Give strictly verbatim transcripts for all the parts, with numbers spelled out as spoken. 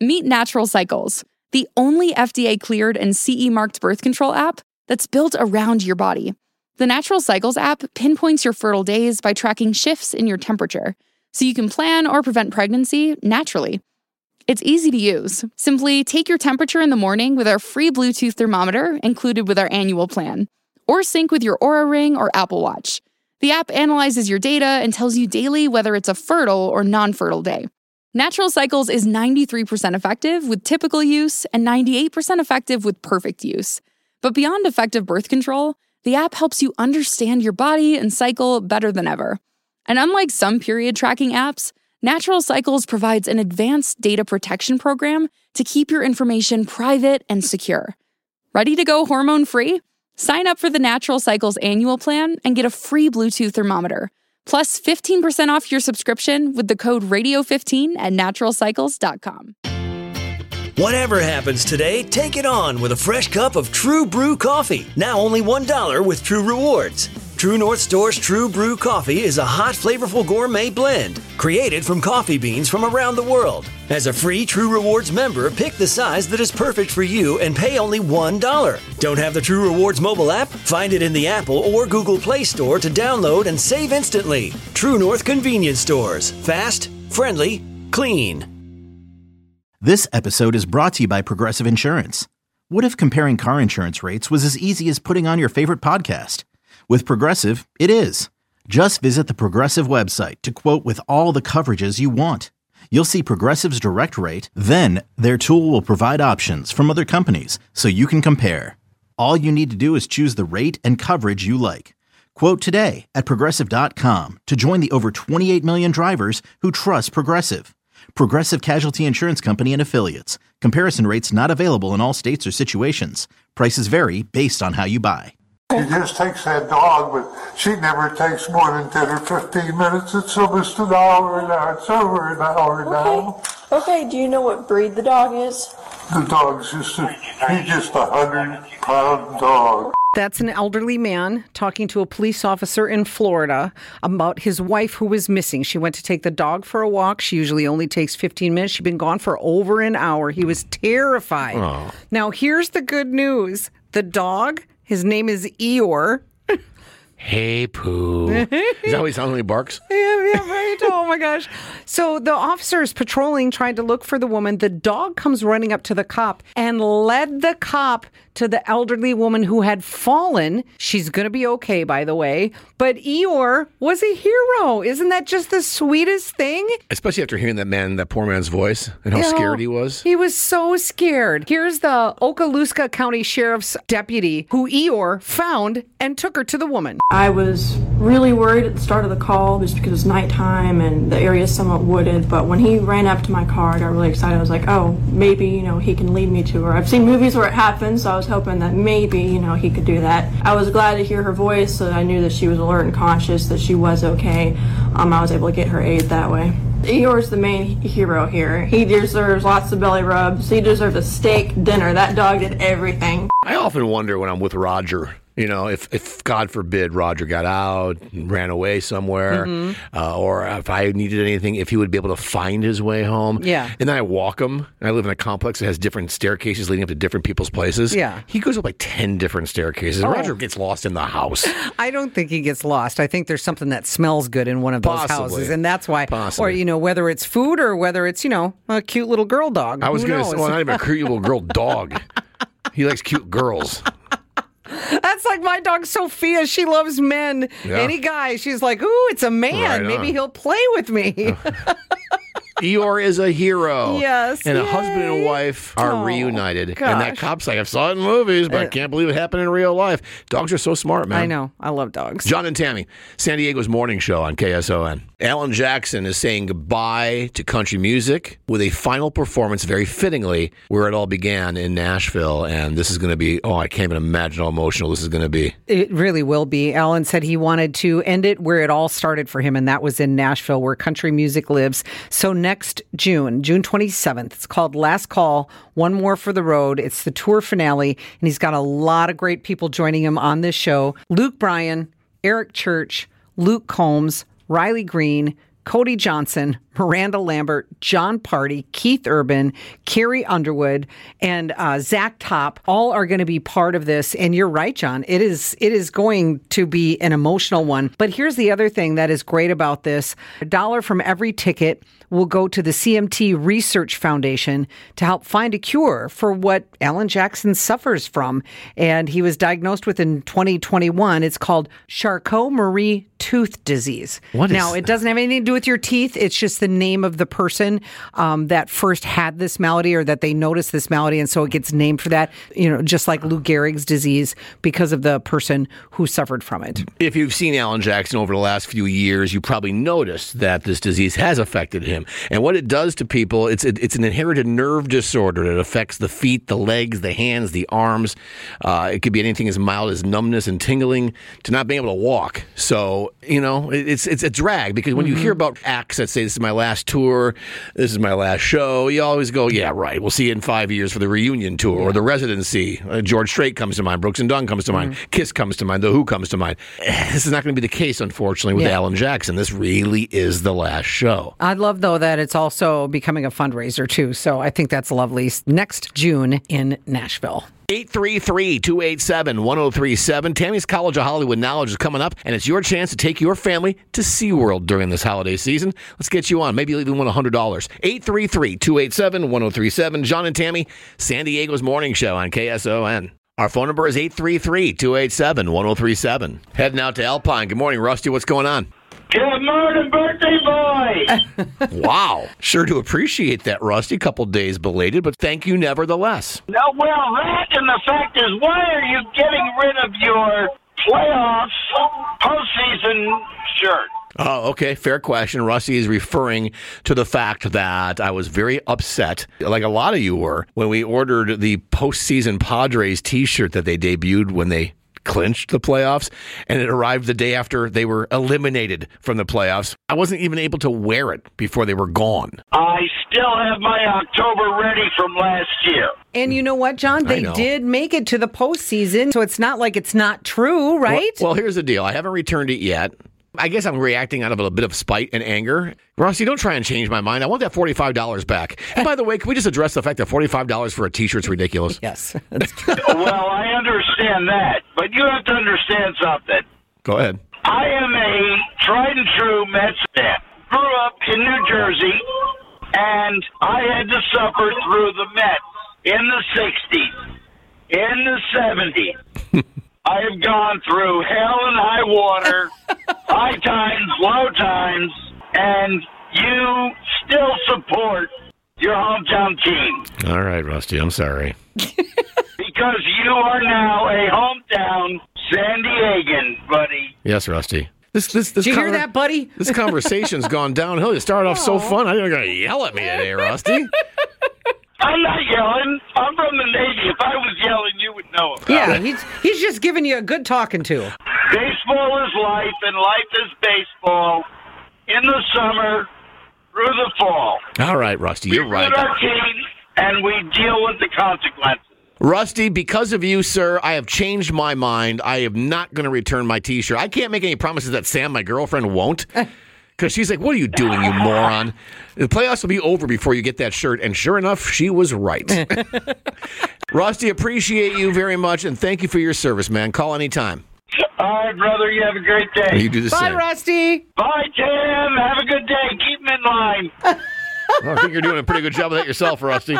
Meet Natural Cycles, the only F D A-cleared and C E-marked birth control app that's built around your body. The Natural Cycles app pinpoints your fertile days by tracking shifts in your temperature, so you can plan or prevent pregnancy naturally. It's easy to use. Simply take your temperature in the morning with our free Bluetooth thermometer included with our annual plan, or sync with your Oura Ring or Apple Watch. The app analyzes your data and tells you daily whether it's a fertile or non-fertile day. Natural Cycles is ninety-three percent effective with typical use and ninety-eight percent effective with perfect use. But beyond effective birth control, the app helps you understand your body and cycle better than ever. And unlike some period tracking apps, Natural Cycles provides an advanced data protection program to keep your information private and secure. Ready to go hormone-free? Sign up for the Natural Cycles annual plan and get a free Bluetooth thermometer, plus fifteen percent off your subscription with the code radio fifteen at natural cycles dot com. Whatever happens today, take it on with a fresh cup of True Brew coffee. Now only one dollar with True Rewards. True North Store's True Brew coffee is a hot, flavorful gourmet blend created from coffee beans from around the world. As a free True Rewards member, pick the size that is perfect for you and pay only one dollar. Don't have the True Rewards mobile app? Find it in the Apple or Google Play Store to download and save instantly. True North Convenience Stores. Fast, friendly, clean. This episode is brought to you by Progressive Insurance. What if comparing car insurance rates was as easy as putting on your favorite podcast? With Progressive, it is. Just visit the Progressive website to quote with all the coverages you want. You'll see Progressive's direct rate, then their tool will provide options from other companies so you can compare. All you need to do is choose the rate and coverage you like. Quote today at progressive dot com to join the over twenty-eight million drivers who trust Progressive. Progressive Casualty Insurance Company and Affiliates. Comparison rates not available in all states or situations. Prices vary based on how you buy. She just takes that dog, but she never takes more than ten or fifteen minutes. It's almost an hour now. It's over an hour Okay. now. Okay, do you know what breed the dog is? The dog's just a, he's just a hundred pound dog. That's an elderly man talking to a police officer in Florida about his wife who was missing. She went to take the dog for a walk. She usually only takes fifteen minutes. She'd been gone for over an hour. He was terrified. Oh. Now, here's the good news. The dog, his name is Eeyore. Hey, Pooh. Is that how he sounds when he barks? Yeah, yeah, right. Oh, my gosh. So the officer is patrolling, trying to look for the woman. The dog comes running up to the cop and led the cop to the elderly woman who had fallen. She's going to be okay, by the way. But Eeyore was a hero. Isn't that just the sweetest thing? Especially after hearing that man, that poor man's voice and how You know, scared he was. He was so scared. Here's the Okaloosa County Sheriff's deputy who Eeyore found and took her to the woman. I was really worried at the start of the call just because it's nighttime and the area is somewhat wooded, but when he ran up to my car, I got really excited. I was like, oh, maybe, you know, he can lead me to her. I've seen movies where it happens, so I was hoping that maybe, you know, he could do that. I was glad to hear her voice, so that I knew that she was alert and conscious, that she was okay. Um, I was able to get her aid that way. Eeyore's the main hero here. He deserves lots of belly rubs. He deserves a steak dinner. That dog did everything. I often wonder when I'm with Roger, you know, if, if God forbid Roger got out, ran away somewhere, mm-hmm. uh, or if I needed anything, if he would be able to find his way home. Yeah. And then I walk him, and I live in a complex that has different staircases leading up to different people's places. Yeah. He goes up like ten different staircases. Oh. Roger gets lost in the house. I don't think he gets lost. I think there's something that smells good in one of those Possibly. houses, and that's why. Possibly. Or, you know, whether it's food or whether it's, you know, a cute little girl dog. I was Who going to knows? say, well, not even a cute little girl dog. He likes cute girls. That's like my dog Sophia. She loves men. Yeah. Any guy, she's like, ooh, it's a man. Right Maybe on. he'll play with me. Eeyore is a hero. Yes, And a yay. husband and wife are Oh, reunited. And gosh. that cop's like, I saw it in movies, but I can't believe it happened in real life. Dogs are so smart, man. I know. I love dogs. John and Tammy, San Diego's morning show on K S O N. Alan Jackson is saying goodbye to country music with a final performance, very fittingly, where it all began in Nashville. And this is going to be, oh, I can't even imagine how emotional this is going to be. It really will be. Alan said he wanted to end it where it all started for him, and that was in Nashville, where country music lives. So next June, June twenty-seventh, it's called Last Call, One More for the Road. It's the tour finale, and he's got a lot of great people joining him on this show. Luke Bryan, Eric Church, Luke Combs, Riley Green, Cody Johnson, Miranda Lambert, John Party, Keith Urban, Carrie Underwood, and uh, Zach Top all are going to be part of this. And you're right, John. It is it is going to be an emotional one. But here's the other thing that is great about this. A dollar from every ticket will go to the C M T Research Foundation to help find a cure for what Alan Jackson suffers from. And he was diagnosed with in twenty twenty-one. It's called Charcot-Marie tooth disease. What is now, it doesn't have anything to do with your teeth. It's just the name of the person um, that first had this malady, or that they noticed this malady, and so it gets named for that, you know, just like Lou Gehrig's disease, because of the person who suffered from it. If you've seen Alan Jackson over the last few years, you probably noticed that this disease has affected him. And what it does to people, it's it, it's an inherited nerve disorder that affects the feet, the legs, the hands, the arms. Uh, it could be anything as mild as numbness and tingling to not being able to walk. So, you know, it, it's it's a drag, because when mm-hmm. you hear about acts that say, this is my last tour, this is my last show, you always go, yeah, right, we'll see you in five years for the reunion tour yeah. or the residency. Uh, George Strait comes to mind, Brooks and Dunn comes to mind, mm-hmm. Kiss comes to mind, The Who comes to mind. This is not going to be the case, unfortunately, with yeah. Alan Jackson. This really is the last show. I love, though, that it's also becoming a fundraiser, too, so I think that's lovely. Next June in Nashville. eight three three, two eight seven, one oh three seven. Tammy's College of Hollywood Knowledge is coming up, and it's your chance to take your family to SeaWorld during this holiday season. Let's get you on. Maybe you'll even win one hundred dollars. eight three three, two eight seven, one oh three seven. John and Tammy, San Diego's Morning Show on K S O N. Our phone number is eight three three, two eight seven, one oh three seven. Heading out to Alpine. Good morning, Rusty. What's going on? Good morning, birthday boy! Wow. Sure do appreciate that, Rusty. Couple days belated, but thank you nevertheless. No, well, that and the fact is, why are you getting rid of your playoffs postseason shirt? Oh, okay. Fair question. Rusty is referring to the fact that I was very upset, like a lot of you were, when we ordered the postseason Padres t-shirt that they debuted when they clinched the playoffs, and it arrived the day after they were eliminated from the playoffs. I wasn't even able to wear it before they were gone. I still have my October ready from last year. And you know what, John? They did make it to the postseason, so it's not like it's not true, right? Well, well, here's the deal. I haven't returned it yet. I guess I'm reacting out of a bit of spite and anger. Rossi, don't try and change my mind. I want that forty-five dollars back. And by the way, can we just address the fact that forty-five dollars for a t-shirt is ridiculous? Yes. Well, I understand that, but you have to understand something. Go ahead. I am a tried and true Mets fan. Grew up in New Jersey, and I had to suffer through the Mets in the sixties, in the seventies. I have gone through hell and high water, high times, low times, and you still support your hometown team. All right, Rusty, I'm sorry. Because you are now a hometown San Diegan, buddy. Yes, Rusty. This, this, this Did you conver- hear that, buddy? This conversation's gone downhill. You started off so fun. I think you're going to yell at me today, Rusty. I'm not yelling. I'm from the Navy. If I was yelling, you would know about yeah, it. he's, he's just giving you a good talking to. Baseball is life, and life is baseball. In the summer, through the fall. All right, Rusty, you're we right. We our team, and we deal with the consequences. Rusty, because of you, sir, I have changed my mind. I am not going to return my T-shirt. I can't make any promises that Sam, my girlfriend, won't. Because she's like, what are you doing, you moron? The playoffs will be over before you get that shirt. And sure enough, she was right. Rusty, appreciate you very much, and thank you for your service, man. Call anytime. All right, brother. You have a great day. You do the Bye, same. Bye, Rusty. Bye, Tim. Have a good day. Keep him in line. Well, I think you're doing a pretty good job of that yourself, Rusty.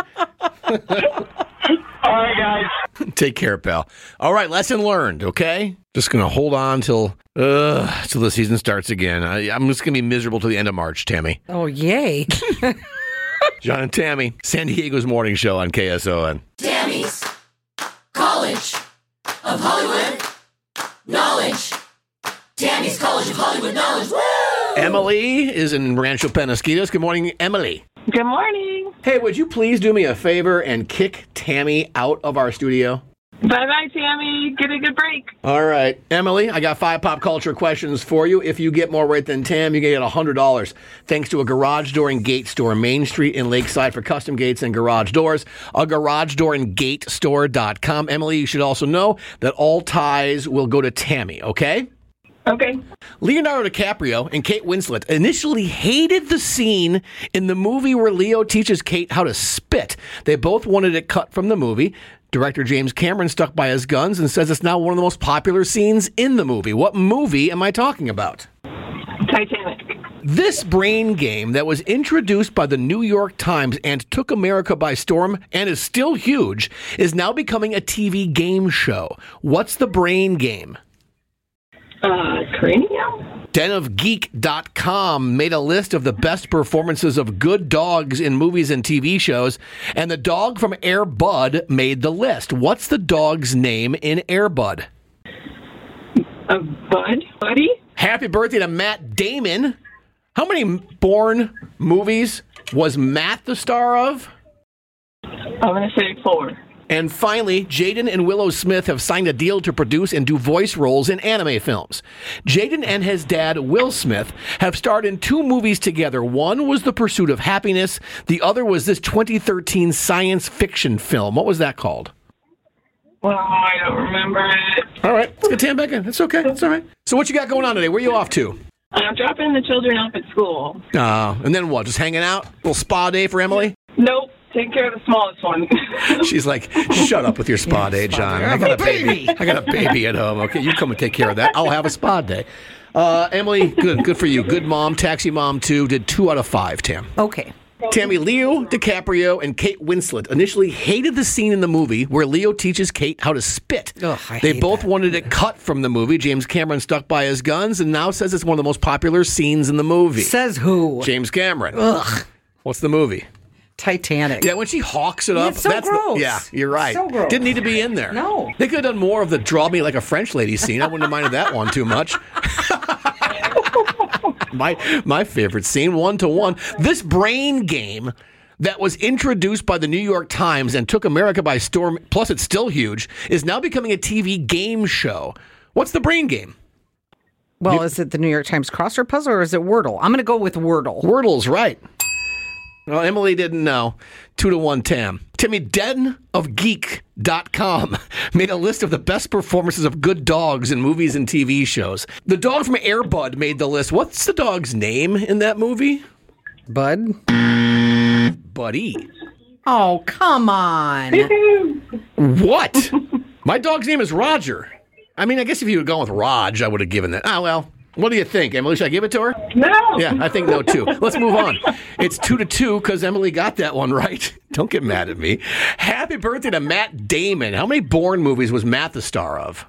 All right, guys. Take care, pal. All right, lesson learned, okay? Just going to hold on till uh, till the season starts again. I, I'm just going to be miserable till the end of March, Tammy. Oh, yay. John and Tammy, San Diego's Morning Show on K S O N. Tammy's College of Hollywood Knowledge. Tammy's College of Hollywood Knowledge. Woo! Emily is in Rancho Penasquitos. Good morning, Emily. Good morning. Hey, would you please do me a favor and kick Tammy out of our studio? Bye-bye, Tammy. Get a good break. All right. Emily, I got five pop culture questions for you. If you get more right than Tam, you get one hundred dollars. Thanks to a garage door and gate store, Main Street in Lakeside, for custom gates and garage doors. A garage door and gate store dot com. Emily, you should also know that all ties will go to Tammy, okay? Okay. Leonardo DiCaprio and Kate Winslet initially hated the scene in the movie where Leo teaches Kate how to spit. They both wanted it cut from the movie. Director James Cameron stuck by his guns and says it's now one of the most popular scenes in the movie. What movie am I talking about? Titanic. This brain game that was introduced by the New York Times and took America by storm and is still huge is now becoming a T V game show. What's the brain game? Uh, Cranium? den of geek dot com made a list of the best performances of good dogs in movies and T V shows, and the dog from Air Bud made the list. What's the dog's name in Air Bud? A Bud? Buddy? Happy birthday to Matt Damon. How many Bourne movies was Matt the star of? I'm going to say four. And finally, Jaden and Willow Smith have signed a deal to produce and do voice roles in anime films. Jaden and his dad, Will Smith, have starred in two movies together. One was The Pursuit of Happiness. The other was this twenty thirteen science fiction film. What was that called? Well, I don't remember it. All right, let's get Tam back in. It's okay. It's all right. So what you got going on today? Where are you off to? I'm dropping the children off at school. Uh, and then what? Just hanging out? A little spa day for Emily? Nope. Take care of the smallest one. She's like, shut up with your spa day, John. I got a baby. I got a baby at home. Okay, you come and take care of that. I'll have a spa day. Uh, Emily, good, good for you. Good mom, taxi mom too. Did two out of five, Tam. Okay. Tammy, Leo DiCaprio and Kate Winslet initially hated the scene in the movie where Leo teaches Kate how to spit. Ugh, I they hate both that. wanted it cut from the movie. James Cameron stuck by his guns and now says it's one of the most popular scenes in the movie. Says who? James Cameron. Ugh. What's the movie? Titanic. Yeah, when she hawks it up. It's so that's gross. The, yeah, you're right. So gross. Didn't need to be in there. No. They could have done more of the draw me like a French lady scene. I wouldn't have minded that one too much. my my favorite scene, one to one. This brain game that was introduced by the New York Times and took America by storm, plus it's still huge, is now becoming a T V game show. What's the brain game? Well, You- is it the New York Times crossword puzzle or is it Wordle? I'm going to go with Wordle. Wordle's right. Well, Emily didn't know. Two to one, Tam. Timmy, den of geek dot com made a list of the best performances of good dogs in movies and T V shows. The dog from Air Bud made the list. What's the dog's name in that movie? Bud? Buddy. Oh, come on. What? My dog's name is Roger. I mean, I guess if you had gone with Raj, I would have given that. Ah, well. What do you think, Emily? Should I give it to her? No. Yeah, I think no, too. Let's move on. It's two to two because Emily got that one right. Don't get mad at me. Happy birthday to Matt Damon. How many Bourne movies was Matt the star of?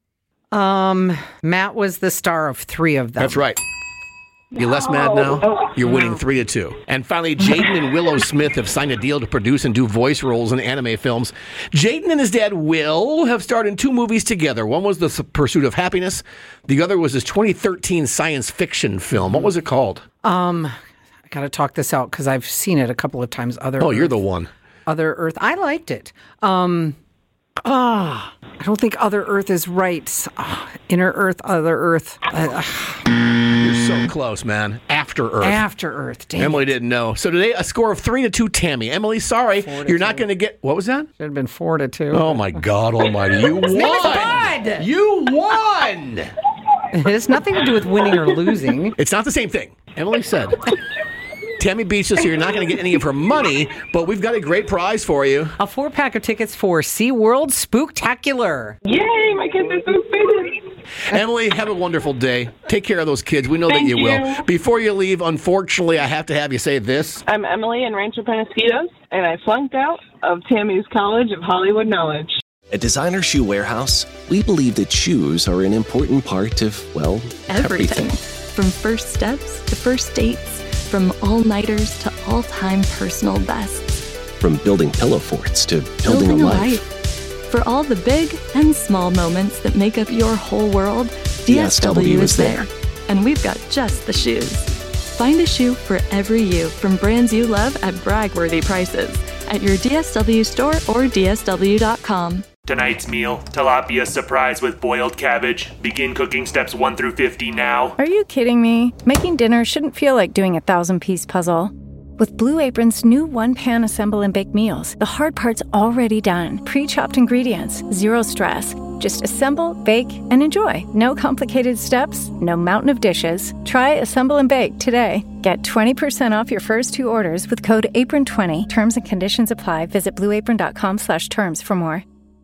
Um, Matt was the star of three of them. That's right. You less mad now? You're winning three to two. And finally, Jaden and Willow Smith have signed a deal to produce and do voice roles in anime films. Jaden and his dad, Will, have starred in two movies together. One was The Pursuit of Happiness. The other was his twenty thirteen science fiction film. What was it called? Um, I got to talk this out because I've seen it a couple of times. Other Oh, Earth, you're the one. Other Earth. I liked it. Um, ah, I don't think Other Earth is right. Ah, Inner Earth, Other Earth. Uh, You're so close, man. After Earth. After Earth. Dang Emily it. didn't know. So today, a score of three to two, Tammy. Emily, sorry, Four to you're not two. going to get. What was that? Should have been four to two. Oh my God Almighty! You won. name is Bud. You won. It has nothing to do with winning or losing. It's not the same thing. Emily said. Tammy beats us, so you're not going to get any of her money, but we've got a great prize for you. A four pack of tickets for SeaWorld Spooktacular. Yay, my kids are so excited. Emily, have a wonderful day. Take care of those kids. We know Thank that you, you. will. Before you leave, unfortunately, I have to have you say this. I'm Emily in Rancho Penasquitos, and I flunked out of Tammy's College of Hollywood Knowledge. At Designer Shoe Warehouse, we believe that shoes are an important part of, well, Everything. everything. From first steps to first dates, from all-nighters to all-time personal bests. From building pillow forts to building, a life. For all the big and small moments that make up your whole world, D S W is there. And we've got just the shoes. Find a shoe for every you from brands you love at brag-worthy prices at your D S W store or D S W dot com. Tonight's meal, tilapia surprise with boiled cabbage. Begin cooking steps one through fifty now. Are you kidding me? Making dinner shouldn't feel like doing a thousand-piece puzzle. With Blue Apron's new one-pan assemble and bake meals, the hard part's already done. Pre-chopped ingredients, zero stress. Just assemble, bake, and enjoy. No complicated steps, no mountain of dishes. Try Assemble and Bake today. Get twenty percent off your first two orders with code apron twenty. Terms and conditions apply. Visit blueapron.com slash terms for more.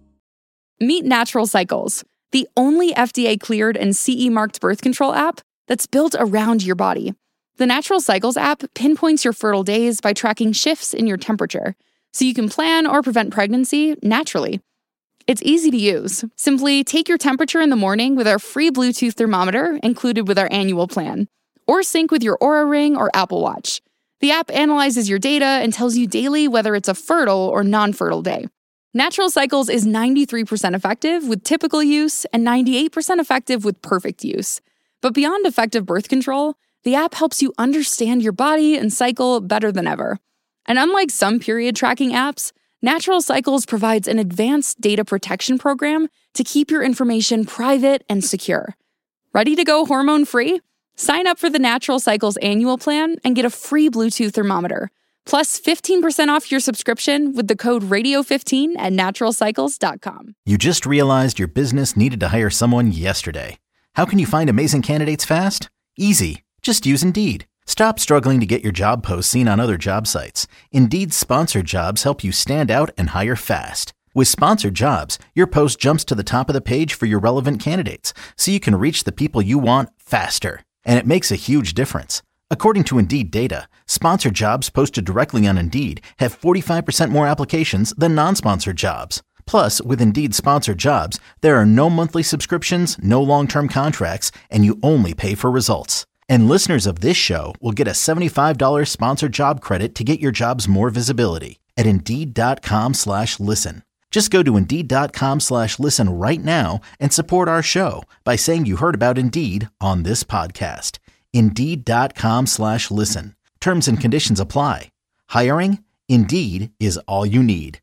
Meet Natural Cycles, the only F D A-cleared and C E marked birth control app that's built around your body. The Natural Cycles app pinpoints your fertile days by tracking shifts in your temperature, so you can plan or prevent pregnancy naturally. It's easy to use. Simply take your temperature in the morning with our free Bluetooth thermometer included with our annual plan, or sync with your Oura Ring or Apple Watch. The app analyzes your data and tells you daily whether it's a fertile or non-fertile day. Natural Cycles is ninety-three percent effective with typical use and ninety-eight percent effective with perfect use. But beyond effective birth control, the app helps you understand your body and cycle better than ever. And unlike some period tracking apps, Natural Cycles provides an advanced data protection program to keep your information private and secure. Ready to go hormone-free? Sign up for the Natural Cycles annual plan and get a free Bluetooth thermometer, plus fifteen percent off your subscription with the code radio fifteen at natural cycles dot com. You just realized your business needed to hire someone yesterday. How can you find amazing candidates fast? Easy. Just use Indeed. Stop struggling to get your job posts seen on other job sites. Indeed's sponsored jobs help you stand out and hire fast. With sponsored jobs, your post jumps to the top of the page for your relevant candidates, so you can reach the people you want faster. And it makes a huge difference. According to Indeed data, sponsored jobs posted directly on Indeed have forty-five percent more applications than non-sponsored jobs. Plus, with Indeed sponsored jobs, there are no monthly subscriptions, no long-term contracts, and you only pay for results. And listeners of this show will get a seventy-five dollars sponsored job credit to get your jobs more visibility at Indeed.com slash listen. Just go to Indeed.com slash listen right now and support our show by saying you heard about Indeed on this podcast. Indeed.com slash listen. Terms and conditions apply. Hiring? Indeed is all you need.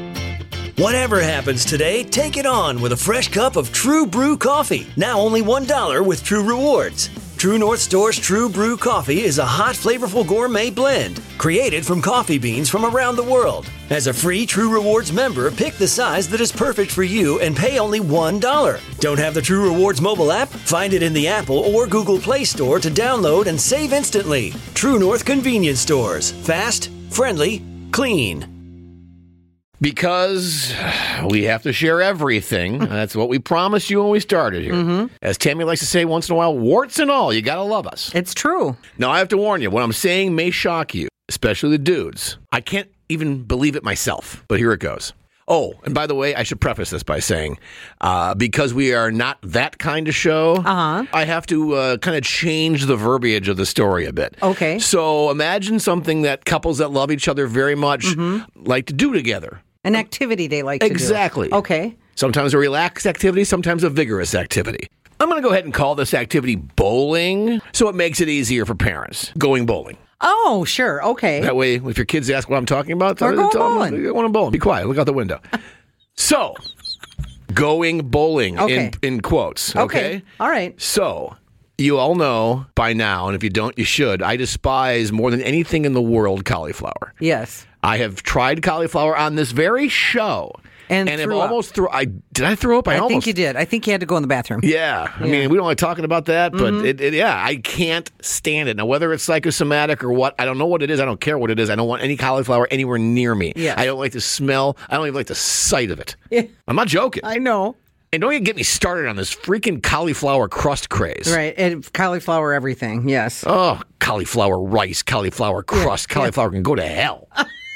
Whatever happens today, take it on with a fresh cup of True Brew coffee. Now only one dollar with True Rewards. True North Store's True Brew coffee is a hot, flavorful gourmet blend created from coffee beans from around the world. As a free True Rewards member, pick the size that is perfect for you and pay only one dollar. Don't have the True Rewards mobile app? Find it in the Apple or Google Play Store to download and save instantly. True North Convenience Stores. Fast, friendly, clean. Because we have to share everything. That's what we promised you when we started here. Mm-hmm. As Tammy likes to say once in a while, warts and all, you gotta love us. It's true. Now, I have to warn you, what I'm saying may shock you, especially the dudes. I can't even believe it myself, but here it goes. Oh, and by the way, I should preface this by saying, uh, because we are not that kind of show, uh-huh. I have to uh, kind of change the verbiage of the story a bit. Okay. So imagine something that couples that love each other very much mm-hmm. like to do together. An activity they like to exactly. do. Exactly. Okay. Sometimes a relaxed activity, sometimes a vigorous activity. I'm going to go ahead and call this activity bowling, so it makes it easier for parents going bowling. Oh, sure. Okay. That way, if your kids ask what I'm talking about, or tell, go tell bowling. them, I want to bowl. Be quiet. Look out the window. So, going bowling okay. in, in quotes. Okay? okay. All right. So, you all know by now, and if you don't, you should, I despise more than anything in the world cauliflower. Yes. I have tried cauliflower on this very show. And, and threw have up. almost threw. I did. I throw up. I, I almost. think you did. I think you had to go in the bathroom. Yeah. I yeah. mean, we don't like talking about that, but mm-hmm. it, it, yeah, I can't stand it. Now, whether it's psychosomatic or what, I don't know what it is. I don't care what it is. I don't want any cauliflower anywhere near me. Yes. I don't like the smell. I don't even like the sight of it. Yeah. I'm not joking. I know. And don't even get me started on this freaking cauliflower crust craze. Right. And cauliflower everything. Yes. Oh, cauliflower rice, cauliflower crust. Yeah. Cauliflower yeah. can go to hell.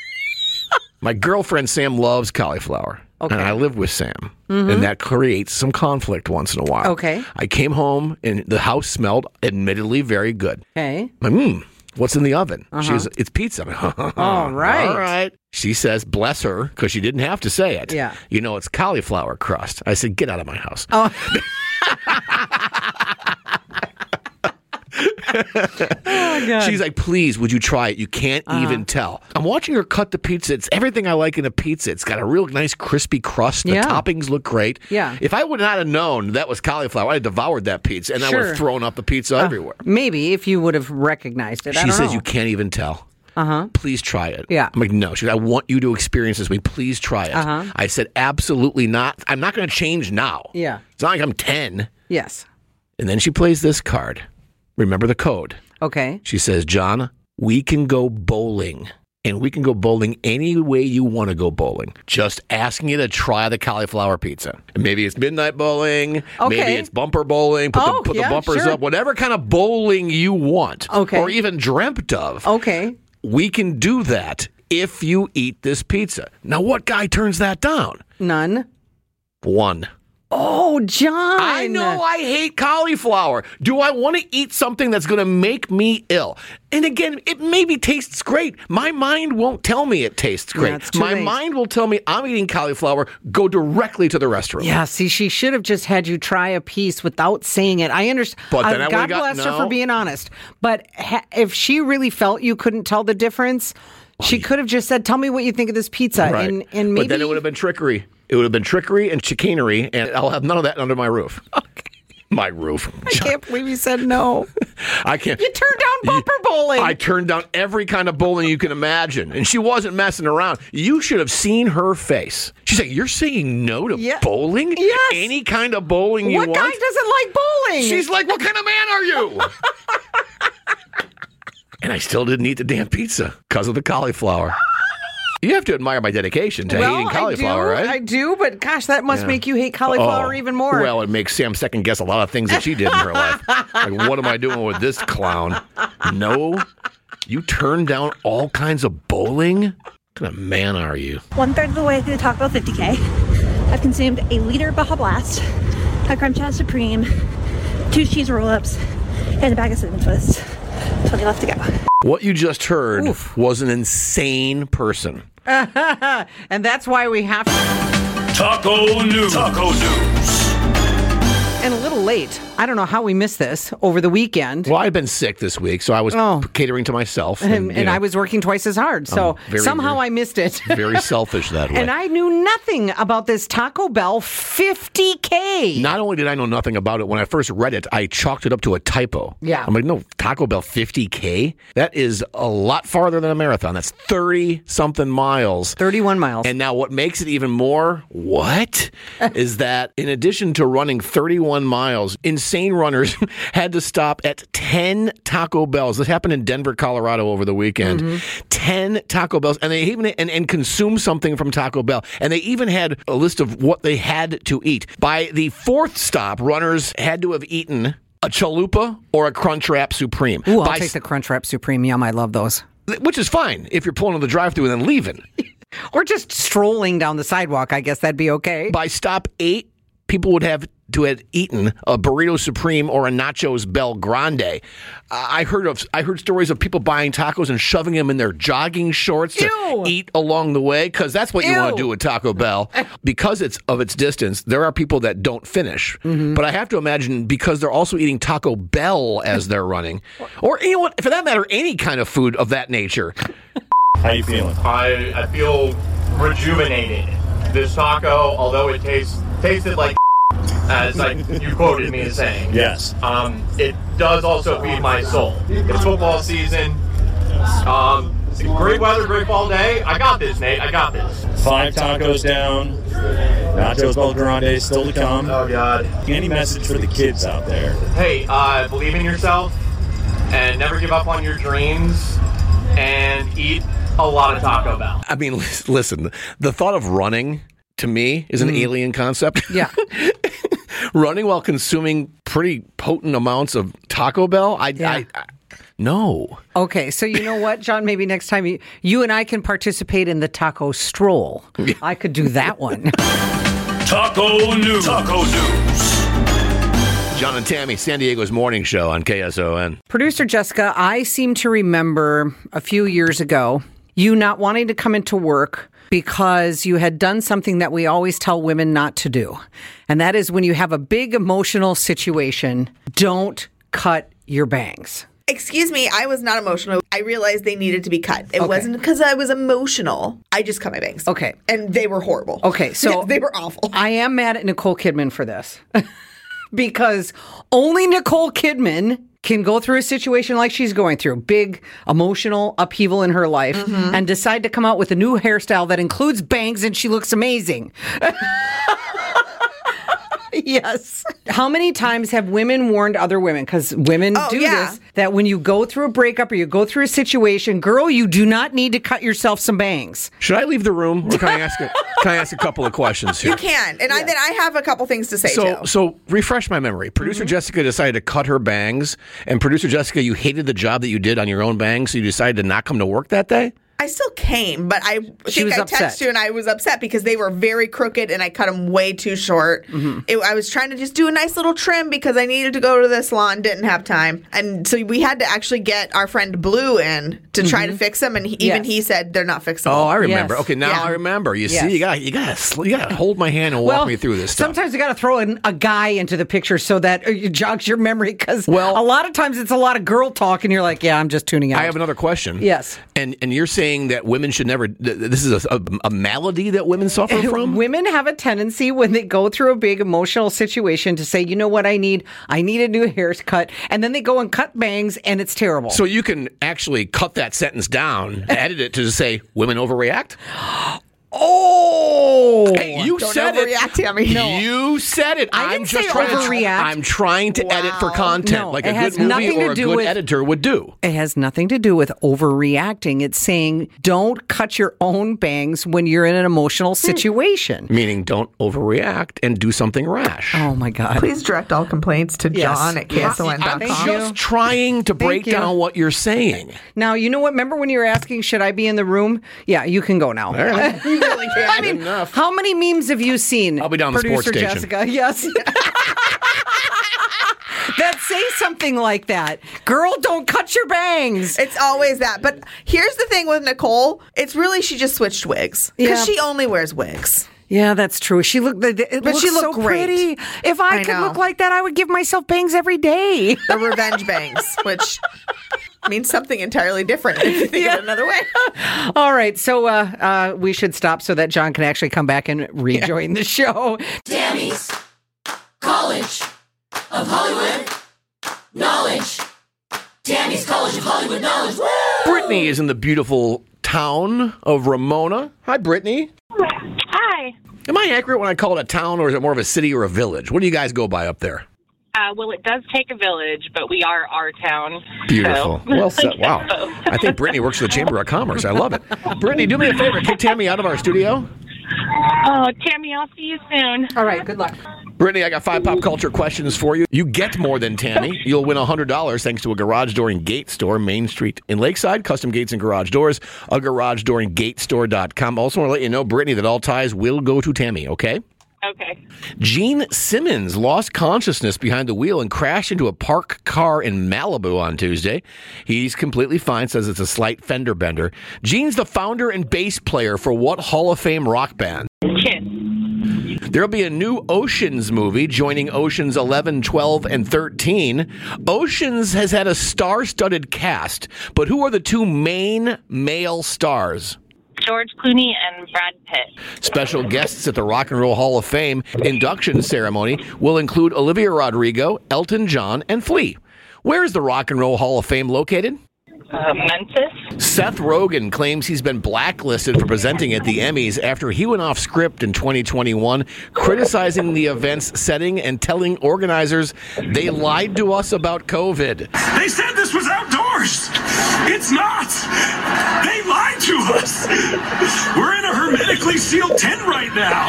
My girlfriend Sam loves cauliflower. Okay. And I live with Sam. Mm-hmm. And that creates some conflict once in a while. Okay. I came home and the house smelled admittedly very good. Okay. I'm like, hmm, what's in the oven? Uh-huh. She's, it's pizza. Like, all right. All right. She says, bless her, because she didn't have to say it. Yeah. You know, it's cauliflower crust. I said, get out of my house. Oh. Oh, God. She's like, please, would you try it? You can't uh-huh. even tell. I'm watching her cut the pizza. It's everything I like in a pizza. It's got a real nice crispy crust. The yeah. toppings look great. Yeah. If I would not have known that was cauliflower, I'd have devoured that pizza, and sure. I would have thrown up the pizza uh, everywhere. Maybe, if you would have recognized it. She I don't says know. you can't even tell. Uh-huh. Please try it. Yeah. I'm like, no. She goes, I want you to experience this with me. Please try it. Uh-huh. I said, absolutely not. I'm not going to change now. Yeah. It's not like I'm ten. Yes. And then she plays this card. Remember the code. Okay. She says, John, we can go bowling. And we can go bowling any way you want to go bowling. Just asking you to try the cauliflower pizza. And maybe it's midnight bowling. Okay. Maybe it's bumper bowling. Put, Oh, the, put yeah, the bumpers sure. up. Whatever kind of bowling you want. Okay. Or even dreamt of. Okay. We can do that if you eat this pizza. Now, what guy turns that down? None. One. Oh, John. I know I hate cauliflower. Do I want to eat something that's going to make me ill? And again, it maybe tastes great. My mind won't tell me it tastes great. Yeah, it's too My late. mind will tell me I'm eating cauliflower. Go directly to the restroom. Yeah, see, she should have just had you try a piece without saying it. I understand. But then I God would've got- bless her no. for being honest. But ha- if she really felt you couldn't tell the difference, she could have just said, tell me what you think of this pizza. Right. And, and maybe... But then it would have been trickery. It would have been trickery and chicanery, and I'll have none of that under my roof. Okay. My roof. I can't believe you said no. I can't. You turned down bumper bowling. I turned down every kind of bowling you can imagine, and she wasn't messing around. You should have seen her face. She's like, "You're saying no to Yeah. bowling? Yes. Any kind of bowling you What want?" guy doesn't like bowling? She's like, "What kind of man are you?" And I still didn't eat the damn pizza because of the cauliflower. You have to admire my dedication to well, hating cauliflower, I do, right? I do, but gosh, that must Yeah. make you hate cauliflower Oh, even more. Well, it makes Sam second guess a lot of things that she did in her life. Like, what am I doing with this clown? No, you turned down all kinds of bowling? What kind of man are you? One third of the way through the Taco Bell fifty K, I've consumed a liter of Baja Blast, a Crunch House Supreme, two cheese roll-ups, and a bag of Cinnamon Twists. twenty left to go. What you just heard Oof. was an insane person. And that's why we have to... Taco News. Taco News. And a little late. I don't know how we missed this over the weekend. Well, I've been sick this week, so I was Oh. catering to myself. And, And, you and know, I was working twice as hard. So I'm very, somehow very- I missed it. very selfish that way. And I knew nothing about this Taco Bell fifty K. Not only did I know nothing about it, when I first read it, I chalked it up to a typo. Yeah. I'm like, no, Taco Bell fifty K? That is a lot farther than a marathon. That's thirty-something miles. thirty-one miles. And now what makes it even more, what? is that in addition to running thirty-one miles, insane runners had to stop at ten Taco Bells. This happened in Denver, Colorado over the weekend. Mm-hmm. ten Taco Bells. And they even and, and consume something from Taco Bell. And they even had a list of what they had to eat. By the fourth stop, runners had to have eaten a chalupa or a Crunchwrap Supreme. Ooh, I'll By take the Crunchwrap Supreme. Yum, I love those. Which is fine if you're pulling to the drive-thru and then leaving. Or just strolling down the sidewalk. I guess that'd be okay. By stop eight, people would have to have eaten a Burrito Supreme or a Nachos Bel Grande. Uh, I heard of I heard stories of people buying tacos and shoving them in their jogging shorts to Ew. eat along the way, because that's what you want Ew. to do with Taco Bell. Because it's of its distance, there are people that don't finish. Mm-hmm. But I have to imagine because they're also eating Taco Bell as they're running, or you know what, for that matter, any kind of food of that nature. How you feeling? I, I feel rejuvenated. This taco, although it tastes tasted like as like you quoted me as saying. Yes. Um, it does also feed my soul. It's football season. Um, it's great weather, great fall day. I got this, Nate. I got this. Five tacos down. Nachos Bel Grande still to come. Oh God. Any message for the kids out there? Hey, uh, believe in yourself and never give up on your dreams and eat a lot of Taco Bell. I mean, lis- listen, the thought of running to me is an Mm. alien concept. Yeah. Running while consuming pretty potent amounts of Taco Bell? I, Yeah. I, I no. Okay, so you know what, John? Maybe next time you, you and I can participate in the taco stroll. I could do that one. Taco News. Taco News. John and Tammy, San Diego's morning show on K S O N. Producer Jessica, I seem to remember a few years ago you not wanting to come into work because you had done something that we always tell women not to do. And that is when you have a big emotional situation, don't cut your bangs. Excuse me, I was not emotional. I realized they needed to be cut. It Okay. wasn't because I was emotional. I just cut my bangs. Okay. And they were horrible. Okay, so they were awful. I am mad at Nicole Kidman for this. Because only Nicole Kidman can go through a situation like she's going through, big emotional upheaval in her life, Mm-hmm. and decide to come out with a new hairstyle that includes bangs and she looks amazing. Yes. How many times have women warned other women? Because women Oh, do yeah. this, that when you go through a breakup or you go through a situation, girl, you do not need to cut yourself some bangs. Should I leave the room? Or can I ask a, can I ask a couple of questions here? You can. And I then I have a couple things to say, So, too. so refresh my memory. Producer Jessica decided to cut her bangs, and producer Jessica, you hated the job that you did on your own bangs, so you decided to not come to work that day? I still came, but I She think was I upset. texted you and I was upset because they were very crooked and I cut them way too short. Mm-hmm. It, I was trying to just do a nice little trim because I needed to go to the salon, didn't have time. And so we had to actually get our friend Blue in to try to fix them, and he, even Yes. he said they're not fixable. Oh, I remember. Yes. Okay, now Yeah. I remember. You Yes. see, you got you got you got to hold my hand and walk Well, me through this stuff. sometimes you got to throw in a guy into the picture so that it jogs your memory, because Well- a lot of times it's a lot of girl talk and you're like, yeah, I'm just tuning out. I have another question. Yes. And and you're saying that women should never. th- This is a, a, a malady that women suffer from. Women have a tendency when they go through a big emotional situation to say, you know what I need? I need a new haircut. And then they go and cut bangs and it's terrible. So you can actually cut that sentence down, edit it to say women overreact. Oh, Hey, you Don't said overreact, it. Tammy. No. You said it. I I'm didn't just say trying overreact. To, I'm trying to edit for Wow. content, No, like it a has good movie nothing to or a do good with- editor would do. It has nothing to do with overreacting. It's saying don't cut your own bangs when you're in an emotional situation. Meaning, don't overreact and do something rash. Oh my God. Please direct all complaints to Yes. John at K S O N dot I'm com. just trying to break you. down what you're saying. Now, you know what? Remember when you were asking, should I be in the room? Yeah, you can go now. All right. You really can. I mean, Enough. how many memes have you seen? I'll be down the Producer sports station. Jessica, yes. That say something like that. Girl, don't cut your bangs. It's always that. But here's the thing with Nicole. It's really she just switched wigs. Because Yeah. she only wears wigs. Yeah, that's true. She looked, it But looks she looked so great. pretty. If I, I could know. look like that, I would give myself bangs every day. The revenge bangs, which means something entirely different if you think of it another way. All right, so uh, uh, we should stop so that John can actually come back and rejoin the show. Tammy's College of Hollywood Knowledge. Tammy's College of Hollywood Knowledge. Woo! Brittany is in the beautiful town of Ramona. Hi, Brittany. Hi. Am I accurate when I call it a town, or is it more of a city or a village? What do you guys go by up there? Uh, well, it does take a village, but we are our town. Beautiful. So. Well said. Wow. I think Brittany works for the Chamber of Commerce. I love it. Brittany, do me a favor. Kick Tammy out of our studio. Oh, Tammy, I'll see you soon. All right, good luck. Brittany, I got five pop culture questions for you. You get more than Tammy. You'll win one hundred dollars thanks to a garage door and gate store, Main Street in Lakeside. Custom gates and garage doors, a garage door and gate store dot com. Also want to let you know, Brittany, that all ties will go to Tammy, okay? Okay. Gene Simmons lost consciousness behind the wheel and crashed into a parked car in Malibu on Tuesday. He's completely fine, says it's a slight fender bender. Gene's the founder and bass player for what Hall of Fame rock band? Kiss. There'll be a new Oceans movie joining Oceans eleven, twelve, and thirteen. Oceans has had a star-studded cast, but who are the two main male stars? George Clooney and Brad Pitt. Special guests at the Rock and Roll Hall of Fame induction ceremony will include Olivia Rodrigo, Elton John, and Flea. Where is the Rock and Roll Hall of Fame located? Uh, Memphis. Seth Rogen claims he's been blacklisted for presenting at the Emmys after he went off script in twenty twenty-one, criticizing the event's setting and telling organizers they lied to us about COVID. They said this was outdoors. It's not. They lied to us. We're in a hermetically sealed tent right now.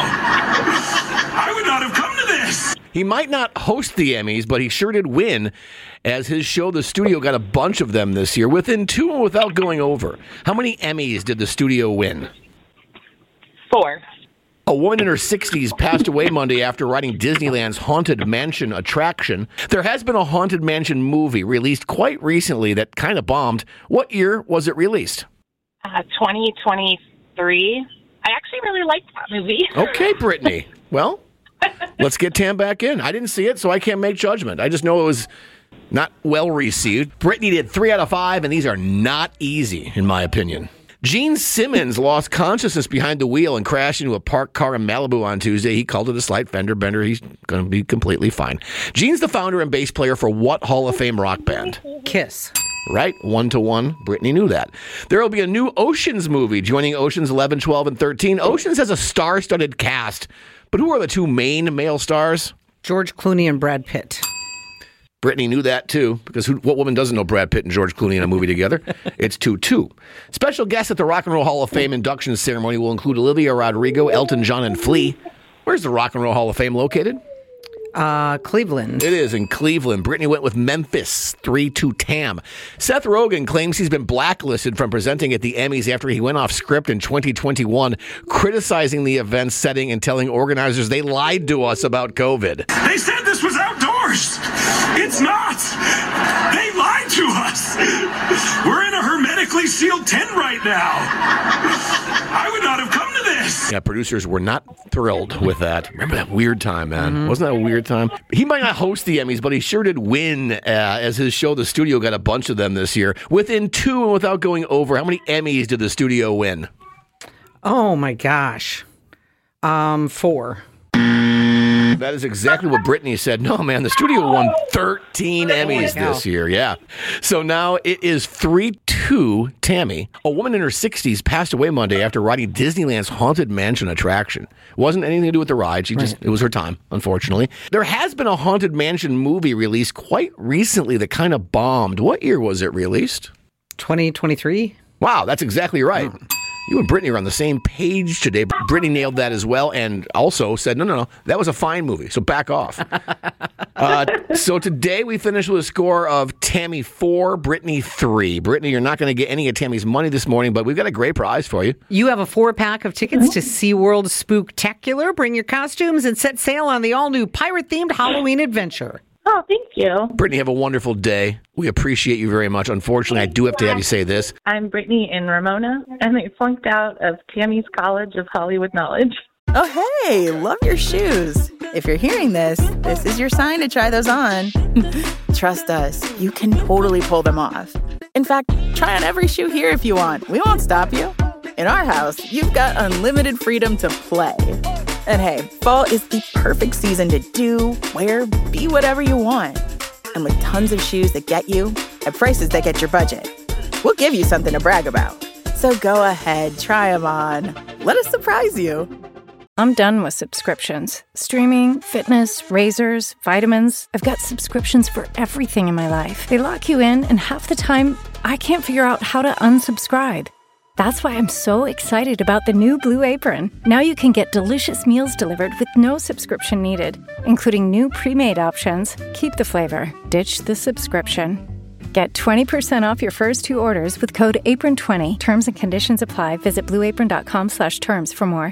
I would not have come to this. He might not host the Emmys, but he sure did win, as his show, The Studio, got a bunch of them this year, within two and without going over. How many Emmys did The Studio win? Four. A woman in her sixties passed away Monday after riding Disneyland's Haunted Mansion attraction. There has been a Haunted Mansion movie released quite recently that kind of bombed. What year was it released? Uh, twenty twenty-three. I actually really liked that movie. Okay, Brittany. Well, let's get Tam back in. I didn't see it, so I can't make judgment. I just know it was not well received. Brittany did three out of five, and these are not easy, in my opinion. Gene Simmons lost consciousness behind the wheel and crashed into a parked car in Malibu on Tuesday. He called it a slight fender bender. He's going to be completely fine. Gene's the founder and bass player for what Hall of Fame rock band? Kiss. Right? One to one. Brittany knew that. There will be a new Oceans movie joining Oceans eleven, twelve, and thirteen. Oceans has a star-studded cast. But who are the two main male stars? George Clooney and Brad Pitt. Brittany knew that, too, because who, what woman doesn't know Brad Pitt and George Clooney in a movie together? It's two two. Special guests at the Rock and Roll Hall of Fame induction ceremony will include Olivia Rodrigo, Elton John, and Flea. Where's the Rock and Roll Hall of Fame located? Uh, Cleveland. It is in Cleveland. Brittany went with Memphis, three two Tam. Seth Rogen claims he's been blacklisted from presenting at the Emmys after he went off script in twenty twenty-one, criticizing the event setting and telling organizers they lied to us about COVID. They said this was outdoors. It's not. They lied to us. We're in a hermetically sealed tent right now. I would not have come to this. Yeah, producers were not thrilled with that. Remember that weird time, man? Mm-hmm. Wasn't that a weird time? He might not host the Emmys, but he sure did win uh, as his show, The Studio, got a bunch of them this year. Within two and without going over, how many Emmys did The Studio win? Oh, my gosh. Um, four. That is exactly what Brittany said. No, man, The Studio won thirteen Emmys this year. Yeah. So now it is three two Tammy. A woman in her sixties passed away Monday after riding Disneyland's Haunted Mansion attraction. It wasn't anything to do with the ride. She just, right. It was her time, unfortunately. There has been a Haunted Mansion movie released quite recently that kind of bombed. What year was it released? twenty twenty-three. Wow, that's exactly right. Oh. You and Brittany are on the same page today. Brittany nailed that as well and also said, no, no, no, that was a fine movie, so back off. uh, so today we finished with a score of Tammy four, Brittany three. Brittany, you're not going to get any of Tammy's money this morning, but we've got a great prize for you. You have a four-pack of tickets to SeaWorld Spooktacular. Bring your costumes and set sail on the all-new pirate-themed Halloween adventure. Oh, thank you. Brittany, have a wonderful day. We appreciate you very much. Unfortunately, I do have to have you say this. I'm Brittany in Ramona, and I flunked out of Tammy's College of Hollywood Knowledge. Oh, hey, love your shoes. If you're hearing this, this is your sign to try those on. Trust us, you can totally pull them off. In fact, try on every shoe here if you want. We won't stop you. In our house, you've got unlimited freedom to play. And hey, fall is the perfect season to do, wear, be whatever you want. And with tons of shoes that get you, at prices that get your budget, we'll give you something to brag about. So go ahead, try them on. Let us surprise you. I'm done with subscriptions. Streaming, fitness, razors, vitamins. I've got subscriptions for everything in my life. They lock you in, and half the time, I can't figure out how to unsubscribe. That's why I'm so excited about the new Blue Apron. Now you can get delicious meals delivered with no subscription needed, including new pre-made options. Keep the flavor, ditch the subscription. Get twenty percent off your first two orders with code apron twenty. Terms and conditions apply. Visit blueapron.com slash terms for more.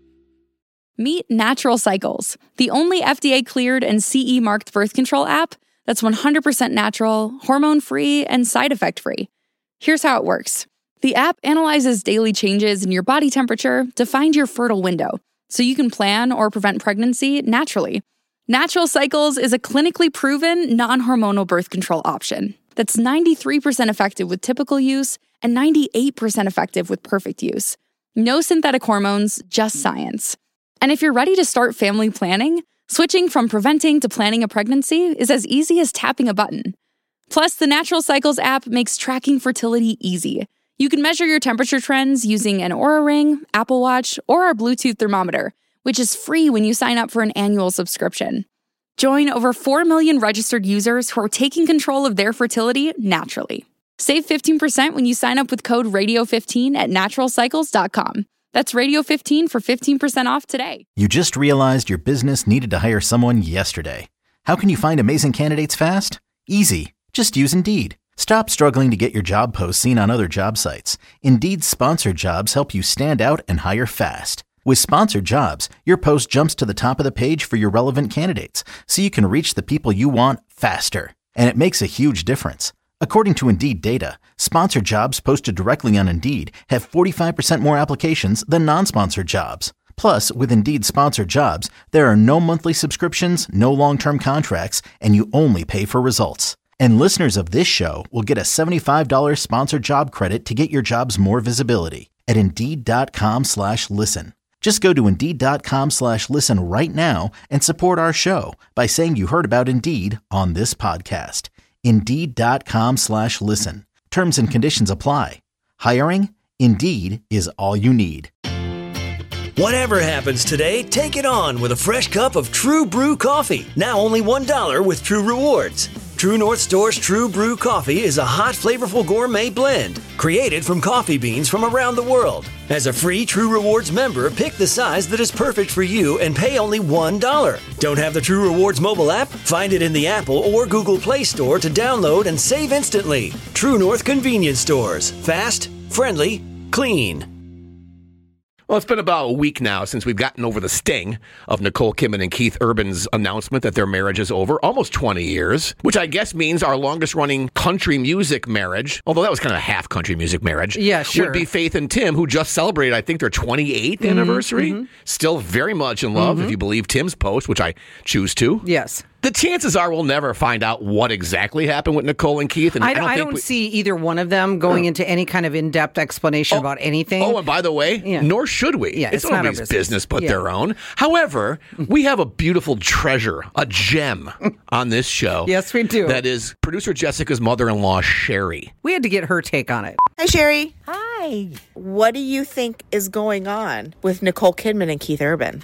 Meet Natural Cycles, the only F D A-cleared and C E marked birth control app that's one hundred percent natural, hormone-free, and side effect-free. Here's how it works. The app analyzes daily changes in your body temperature to find your fertile window, so you can plan or prevent pregnancy naturally. Natural Cycles is a clinically proven, non-hormonal birth control option that's ninety-three percent effective with typical use and ninety-eight percent effective with perfect use. No synthetic hormones, just science. And if you're ready to start family planning, switching from preventing to planning a pregnancy is as easy as tapping a button. Plus, the Natural Cycles app makes tracking fertility easy. You can measure your temperature trends using an Oura Ring, Apple Watch, or our Bluetooth thermometer, which is free when you sign up for an annual subscription. Join over four million registered users who are taking control of their fertility naturally. Save fifteen percent when you sign up with code radio fifteen at natural cycles dot com. That's radio fifteen for fifteen percent off today. You just realized your business needed to hire someone yesterday. How can you find amazing candidates fast? Easy. Just use Indeed. Stop struggling to get your job post seen on other job sites. Indeed's sponsored jobs help you stand out and hire fast. With sponsored jobs, your post jumps to the top of the page for your relevant candidates, so you can reach the people you want faster. And it makes a huge difference. According to Indeed data, sponsored jobs posted directly on Indeed have forty-five percent more applications than non-sponsored jobs. Plus, with Indeed sponsored jobs, there are no monthly subscriptions, no long-term contracts, and you only pay for results. And listeners of this show will get a seventy-five dollars sponsored job credit to get your jobs more visibility at Indeed.com slash listen. Just go to Indeed.com slash listen right now and support our show by saying you heard about Indeed on this podcast. Indeed.com slash listen. Terms and conditions apply. Hiring? Indeed is all you need. Whatever happens today, take it on with a fresh cup of True Brew coffee. Now only one dollar with True Rewards. True North Store's True Brew coffee is a hot, flavorful gourmet blend created from coffee beans from around the world. As a free True Rewards member, pick the size that is perfect for you and pay only one dollar. Don't have the True Rewards mobile app? Find it in the Apple or Google Play Store to download and save instantly. True North Convenience Stores. Fast, friendly, clean. Well, it's been about a week now since we've gotten over the sting of Nicole Kidman and Keith Urban's announcement that their marriage is over. Almost twenty years, which I guess means our longest-running country music marriage, although that was kind of a half country music marriage, yeah, sure. would be Faith and Tim, who just celebrated, I think, their twenty-eighth mm-hmm, anniversary. Mm-hmm. Still very much in love, mm-hmm. if you believe Tim's post, which I choose to. Yes. The chances are we'll never find out what exactly happened with Nicole and Keith. And I, I don't, I think don't we, see either one of them going into any kind of in-depth explanation oh, about anything. Oh, and by the way, yeah. nor should we. Yeah, it's, it's not nobody's our business. business but yeah. their own. However, we have a beautiful treasure, a gem on this show. Yes, we do. That is producer Jessica's mother-in-law, Sherry. We had to get her take on it. Hi, Sherry. Hi. What do you think is going on with Nicole Kidman and Keith Urban?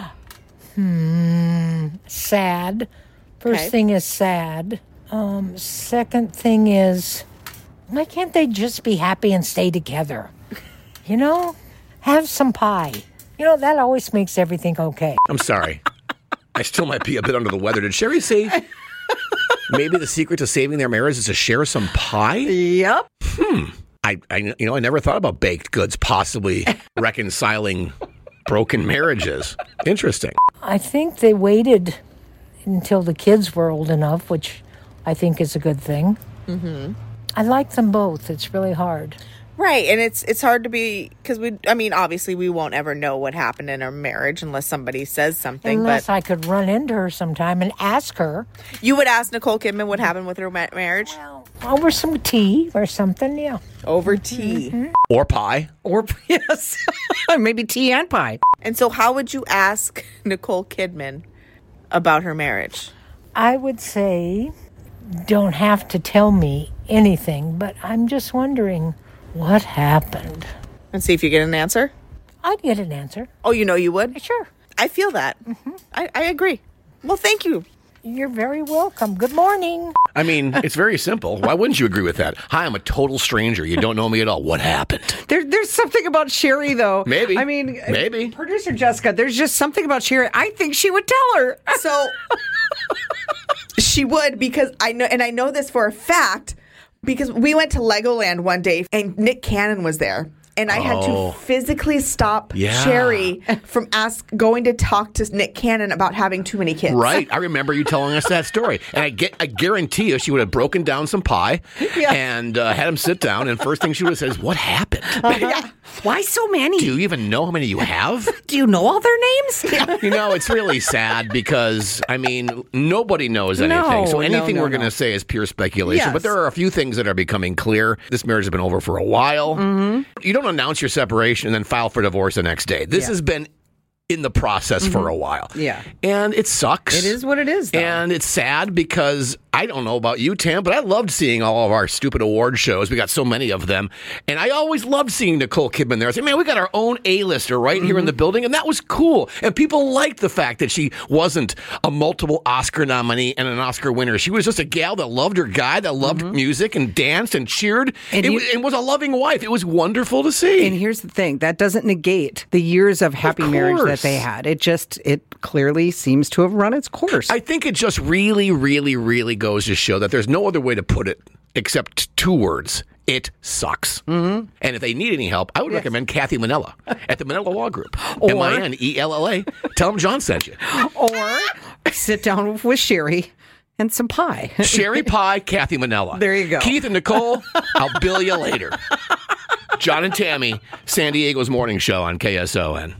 hmm. Sad. First Okay. thing is sad. Um, second thing is, why can't they just be happy and stay together? You know? Have some pie. You know, that always makes everything okay. I'm sorry. I still might be a bit under the weather. Did Sherry say maybe the secret to saving their marriage is to share some pie? Yep. Hmm. I, I, you know, I never thought about baked goods possibly reconciling broken marriages. Interesting. I think they waited until the kids were old enough, which I think is a good thing. Mm-hmm. I like them both. It's really hard. Right, and it's it's hard to be, because we, I mean, obviously we won't ever know what happened in our marriage unless somebody says something. Unless but I could run into her sometime and ask her. You would ask Nicole Kidman what happened with her ma- marriage? Well, over some tea or something, yeah. Over tea. Mm-hmm. Or pie. Or, yes, maybe tea and pie. And so how would you ask Nicole Kidman about her marriage? I would say, don't have to tell me anything, but I'm just wondering what happened. And see if you get an answer? I'd get an answer. Oh, you know you would? Sure. I feel that. Mm-hmm. I, I agree. Well, thank you. You're very welcome. Good morning. I mean, it's very simple. Why wouldn't you agree with that? Hi, I'm a total stranger. You don't know me at all. What happened? There, there's something about Sherry, though. Maybe. I mean, maybe. Producer Jessica, there's just something about Sherry. I think she would tell her. So she would, because I know, and I know this for a fact, because we went to Legoland one day and Nick Cannon was there. And I had Oh. to physically stop Yeah. Sherry from ask going to talk to Nick Cannon about having too many kids. Right. I remember you telling us that story. And I get, I guarantee you she would have broken down some pie Yeah. and uh, had him sit down. And first thing she would have said is, what happened? Uh-huh. Yeah. Why so many? Do you even know how many you have? Do you know all their names? You know, it's really sad because, I mean, nobody knows anything. No, so no, anything no, we're going to no. say is pure speculation. Yes. But there are a few things that are becoming clear. This marriage has been over for a while. Mm-hmm. You don't announce your separation and then file for divorce the next day. This Yeah. has been in the process Mm-hmm. for a while. Yeah. And it sucks. It is what it is, though. And it's sad because I don't know about you, Tam, but I loved seeing all of our stupid award shows. We got so many of them. And I always loved seeing Nicole Kidman there. I said, man, we got our own A-lister right Mm-hmm. here in the building. And that was cool. And people liked the fact that she wasn't a multiple Oscar nominee and an Oscar winner. She was just a gal that loved her guy, that loved Mm-hmm. music and danced and cheered. And it, you- was, and was a loving wife. It was wonderful to see. And here's the thing, that doesn't negate the years of happy marriage that course. they had. It just, it clearly seems to have run its course. I think it just really, really, really goes to show that there's no other way to put it except two words. It sucks. Mm-hmm. And if they need any help, I would Yes. recommend Kathy Manella at the Manella Law Group. Or- M I N E L L A. Tell them John sent you. Or sit down with Sherry and some pie. Sherry Pie, Kathy Manella. There you go. Keith and Nicole, I'll bill you later. John and Tammy, San Diego's morning show on K S O N.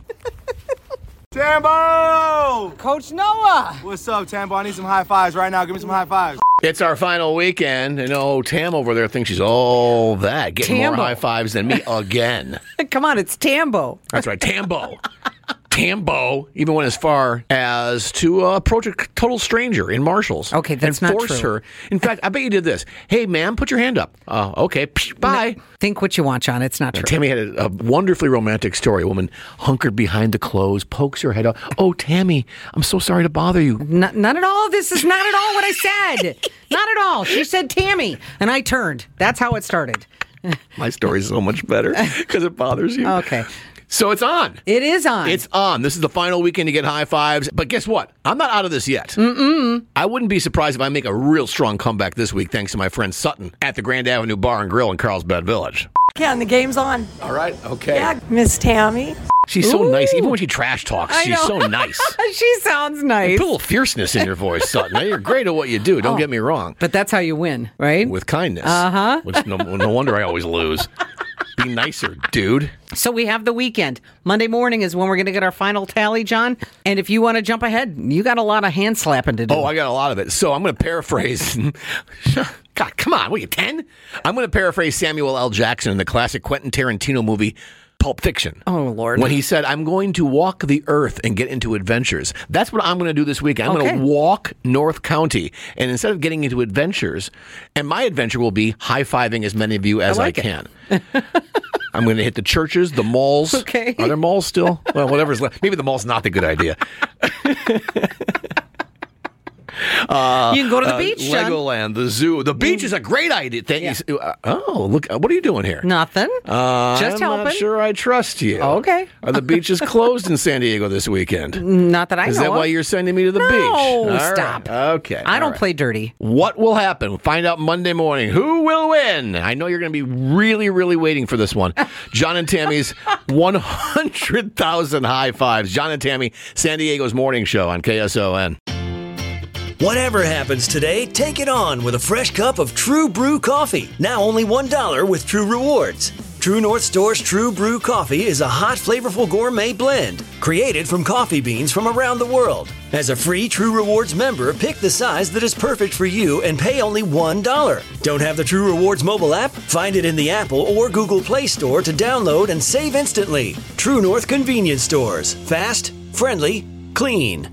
Tambo! Coach Noah! What's up, Tambo? I need some high fives right now. Give me some high fives. It's our final weekend, and oh, Tam over there thinks she's all that, getting Tambo. more high fives than me again. Come on, it's Tambo. That's right, Tambo. Tambo even went as far as to uh, approach a total stranger in Marshall's. Okay, that's and not force true. her. In fact, I bet you did this. Hey, ma'am, put your hand up. Uh, okay, psh, bye. No, think what you want, John. It's not Now, true. Tammy had a, a wonderfully romantic story. A woman hunkered behind the clothes, pokes her head out. Oh, Tammy, I'm so sorry to bother you. Not, not at all. This is not at all what I said. Not at all. She said Tammy, and I turned. That's how it started. My story's so much better because it bothers you. Okay. So it's on. It is on. It's on. This is the final weekend to get high fives. But guess what? I'm not out of this yet. Mm-mm. I wouldn't be surprised if I make a real strong comeback this week thanks to my friend Sutton at the Grand Avenue Bar and Grill in Carlsbad Village. Yeah, and the game's on. All right. Okay. Yeah, Miss Tammy. She's so Ooh. nice. Even when she trash talks, I she's know. so nice. She sounds nice. Put a little fierceness in your voice, Sutton. Hey, you're great at what you do. Don't Oh. get me wrong. But that's how you win, right? With kindness. Uh-huh. Which no, no wonder I always lose. Be nicer, dude. So we have the weekend. Monday morning is when we're going to get our final tally, John. And if you want to jump ahead, you got a lot of hand slapping to do. Oh, I got a lot of it. So I'm going to paraphrase. God, come on. What are you, ten? I'm going to paraphrase Samuel L. Jackson in the classic Quentin Tarantino movie, Pulp Fiction. Oh, Lord. When he said, I'm going to walk the earth and get into adventures. That's what I'm going to do this weekend. I'm Okay. going to walk North County. And instead of getting into adventures, and my adventure will be high-fiving as many of you as I, like it. can. I'm going to hit the churches, the malls. Okay. Are there malls still? Well, whatever's left. Maybe the mall's not the good idea. Uh, You can go to the uh, beach, John. Legoland, the zoo. The beach is a great idea. Thank you. Uh, oh, look. uh, What are you doing here? Nothing. Uh, Just I'm helping. not sure I trust you. Okay. Are the beaches closed in San Diego this weekend? Not that I Is know that why of. you're sending me to the No, beach? All right. stop. Okay. I all don't right. play dirty. What will happen? Find out Monday morning. Who will win? I know you're going to be really, really waiting for this one. John and Tammy's one hundred thousand high fives. John and Tammy, San Diego's morning show on K S O N. Whatever happens today, take it on with a fresh cup of True Brew coffee. Now only one dollar with True Rewards. True North Store's True Brew coffee is a hot, flavorful gourmet blend created from coffee beans from around the world. As a free True Rewards member, pick the size that is perfect for you and pay only one dollar. Don't have the True Rewards mobile app? Find it in the Apple or Google Play Store to download and save instantly. True North Convenience Stores. Fast, friendly, clean.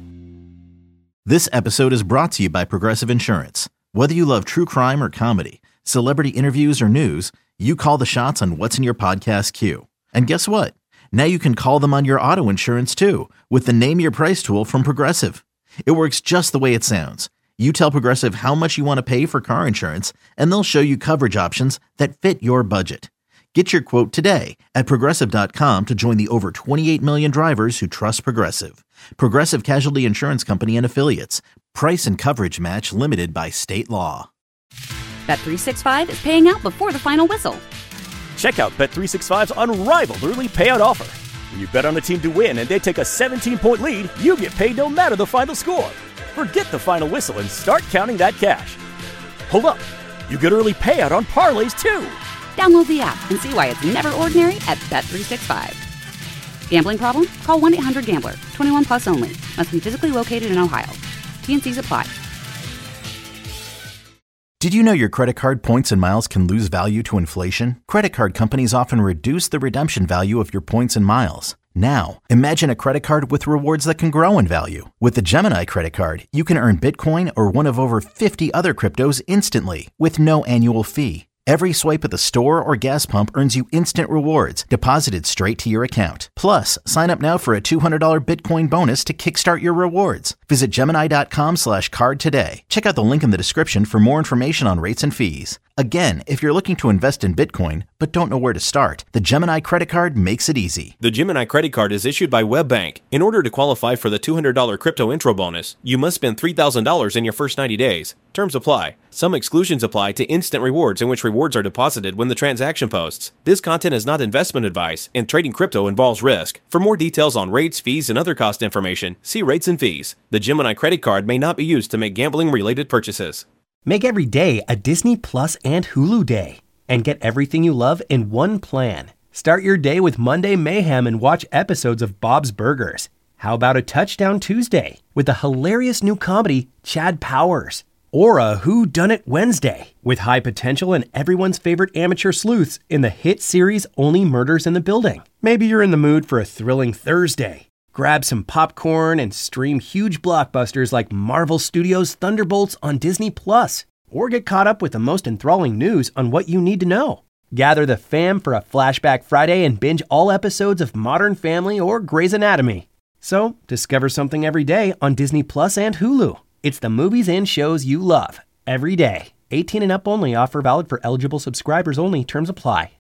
This episode is brought to you by Progressive Insurance. Whether you love true crime or comedy, celebrity interviews or news, you call the shots on what's in your podcast queue. And guess what? Now you can call them on your auto insurance too with the Name Your Price tool from Progressive. It works just the way it sounds. You tell Progressive how much you want to pay for car insurance, and they'll show you coverage options that fit your budget. Get your quote today at Progressive dot com to join the over twenty-eight million drivers who trust Progressive. Progressive Casualty Insurance Company and Affiliates. Price and coverage match limited by state law. Bet three sixty-five is paying out before the final whistle. Check out Bet three sixty-five's unrivaled early payout offer. When you bet on a team to win and they take a seventeen-point lead, you get paid no matter the final score. Forget the final whistle and start counting that cash. Hold up. You get early payout on parlays, too. Download the app and see why it's never ordinary at Bet three sixty-five. Gambling problem? Call one eight hundred gambler. twenty-one plus only. Must be physically located in Ohio. T and C's apply. Did you know your credit card points and miles can lose value to inflation? Credit card companies often reduce the redemption value of your points and miles. Now, imagine a credit card with rewards that can grow in value. With the Gemini credit card, you can earn Bitcoin or one of over fifty other cryptos instantly with no annual fee. Every swipe at the store or gas pump earns you instant rewards deposited straight to your account. Plus, sign up now for a two hundred dollars Bitcoin bonus to kickstart your rewards. Visit Gemini.com slash card today. Check out the link in the description for more information on rates and fees. Again, if you're looking to invest in Bitcoin but don't know where to start, the Gemini credit card makes it easy. The Gemini credit card is issued by WebBank. In order to qualify for the two hundred dollars crypto intro bonus, you must spend three thousand dollars in your first ninety days. Terms apply. Some exclusions apply to instant rewards in which rewards are deposited when the transaction posts. This content is not investment advice, and trading crypto involves risk. For more details on rates, fees, and other cost information, see rates and fees. The Gemini credit card may not be used to make gambling-related purchases. Make every day a Disney Plus and Hulu day, and get everything you love in one plan. Start your day with Monday Mayhem and watch episodes of Bob's Burgers. How about a Touchdown Tuesday with the hilarious new comedy Chad Powers? Or a Whodunit Wednesday, with high potential and everyone's favorite amateur sleuths in the hit series Only Murders in the Building. Maybe you're in the mood for a thrilling Thursday. Grab some popcorn and stream huge blockbusters like Marvel Studios' Thunderbolts on Disney Plus. Or get caught up with the most enthralling news on what you need to know. Gather the fam for a Flashback Friday and binge all episodes of Modern Family or Grey's Anatomy. So, discover something every day on Disney Plus and Hulu. It's the movies and shows you love, every day. eighteen and up only. Offer valid for eligible subscribers only. Terms apply.